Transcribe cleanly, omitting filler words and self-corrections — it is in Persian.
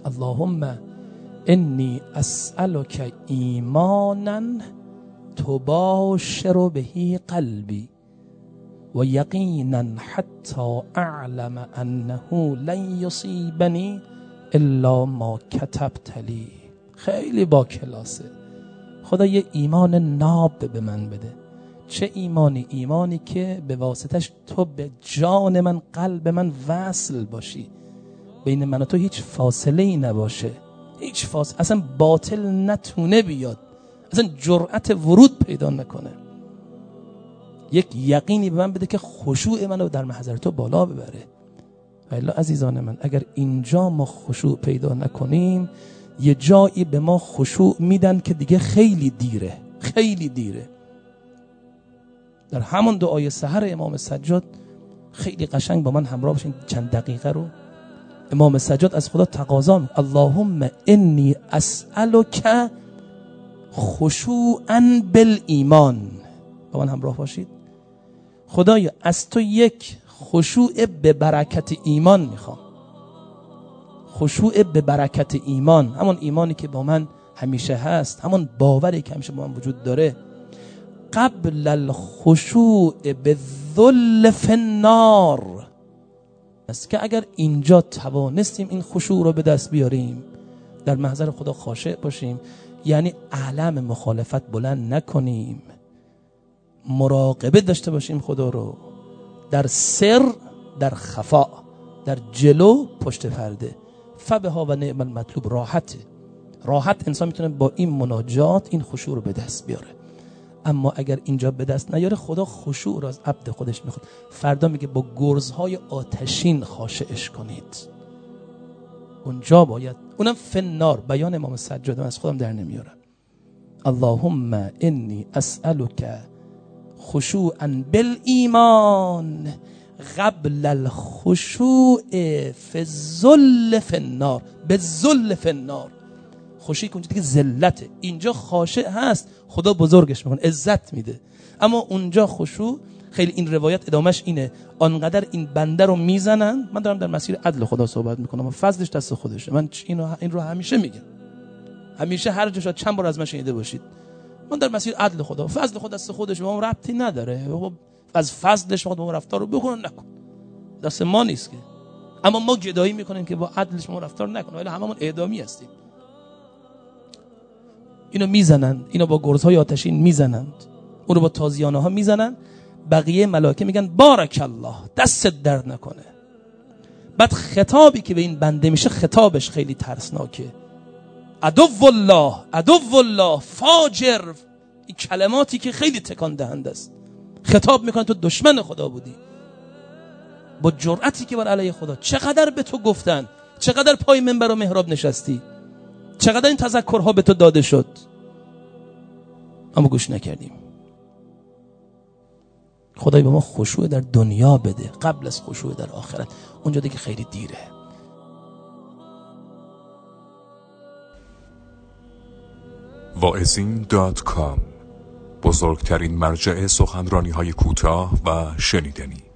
اللهم انی اسألک ایمانا تباشر به قلبی و یقینا حتی اعلم انه لن یصیبنی الا ما کتبت لی. خیلی با کلاسه. خدا یه ایمان ناب به من بده. چه ایمانی؟ ایمانی که به واسطش تو به جان من، قلب من وصل باشی، بین من و تو هیچ فاصله ای نباشه، هیچ فاصله، اصلا باطل نتونه بیاد، اصلا جرأت ورود پیدا نکنه. یک یقینی به من بده که خشوع منو در محضر تو بالا ببره. والا عزیزان من، اگر اینجا ما خشوع پیدا نکنیم، یه جایی به ما خشوع میدن که دیگه خیلی دیره، خیلی دیره. در همون دعای سحر امام سجاد خیلی قشنگ با من همراه باشین چند دقیقه رو. امام سجاد از خدا تقاضا میکنه اللهم انی اسألک خشوعا بالایمان. با من همراه باشید. خدایا از تو یک خشوع به برکت ایمان میخوام. خشوع به برکت ایمان، همون ایمانی که با من همیشه هست، همون باوری که همیشه با من وجود داره. قبل الخشوع بالذل فی النار. است که اگر اینجا توانستیم این خشوع رو به دست بیاریم، در محضر خدا خاشع باشیم، یعنی علم مخالفت بلند نکنیم، مراقبه داشته باشیم خدا رو، در سر، در خفا، در جلو، پشت پرده. فبها و نعم المطلوب. راحت انسان میتونه با این مناجات این خشوع رو به دست بیاره. اما اگر اینجا به دست نیاره، خدا خشوع را از عبد خودش میخواد. فردا میگه با گرزهای آتشین خاشعش کنید. اونجا باید، اونم فنار. بیان امام سجاد از خودم در نمیارم. اللهم انی اسألک خشوعا بالایمان قبل الخشوع فی الذل فی النار. به ذل فی النار. خشوعی که اونجا دیگه ذلته، اینجا خاشع هست، خدا بزرگش میکنه، عزت میده. اما اونجا خشوع، خیلی این روایت ادامش اینه، آنقدر این بنده رو میزنن. من دارم در مسیر عدل خدا صحبت میکنم و فضلش دست خودشه. من این رو همیشه میگم، همیشه هر جا شد چند بار از من شنیده باشید. من در مسیر عدل خدا، فضل خدا دست خودش، با ما ربطی نداره. از فضلش ما رفتار رو بکن نکن، دست ما نیست که. اما ما گدایی میکنیم که با عدلش ما رفتار نکنه، ولی هممون اعدامی هستیم. اینو میزنند، اینو با گرزهای آتشین میزنند، اونو با تازیانه ها میزنند. بقیه ملائکه میگن بارک الله، دستت درد نکنه. بعد خطابی که به این بنده میشه، خطابش خیلی ترسناکه. عدو الله فاجر. این کلماتی که خیلی تکان دهنده است. خطاب میکنه تو دشمن خدا بودی، با جرأتی که بر علیه خدا. چقدر به تو گفتن، چقدر پای منبر و محراب نشستی، چقدر این تذکرها به تو داده شد، اما گوش نکردیم. خدای به ما خشوع در دنیا بده قبل از خشوع در آخرت. اونجا دیگه خیلی دیره. واعظین.com، بزرگترین مرجع سخنرانی‌های کوتاه و شنیدنی.